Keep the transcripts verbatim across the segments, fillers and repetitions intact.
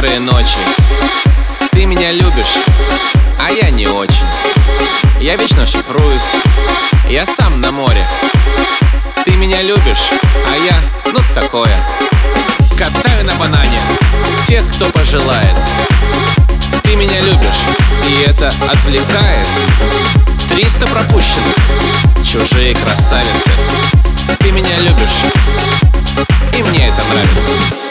некоторые ночи. Ты меня любишь, а я не очень. Я вечно шифруюсь, я сам на море. Ты меня любишь, а я, ну такое. Катаю на банане всех, кто пожелает. Ты меня любишь, и это отвлекает. Триста пропущенных, чужие красавицы. Ты меня любишь, и мне это нравится.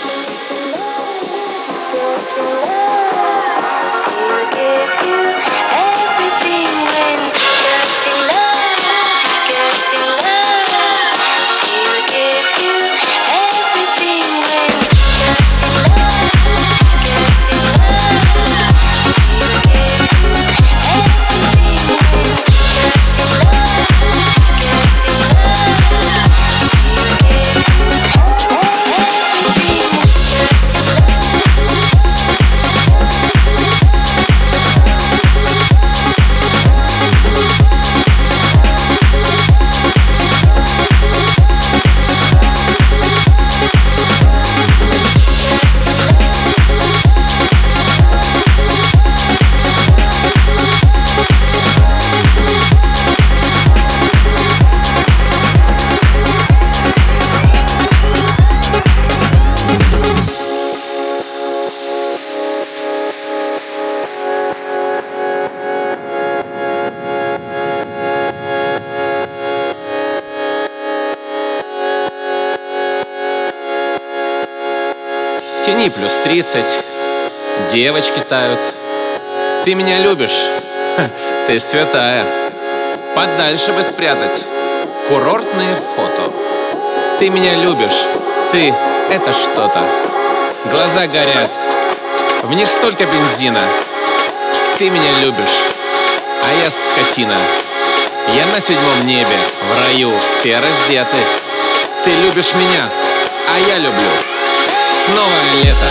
В тени плюс тридцать, девочки тают. Ты меня любишь? Ха, ты святая. Подальше бы спрятать курортные фото. Ты меня любишь, ты — это что-то. Глаза горят, в них столько бензина. Ты меня любишь, а я скотина. Я на седьмом небе, в раю, все раздеты. Ты любишь меня, а я люблю. Новое лето.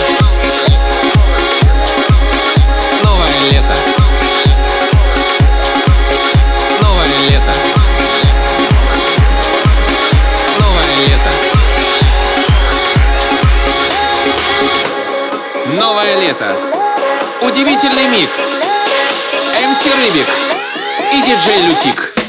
Новое лето. Новое лето. Новое лето. Новое лето. Удивительный миг. эм си Рыбик и диджей Лютик.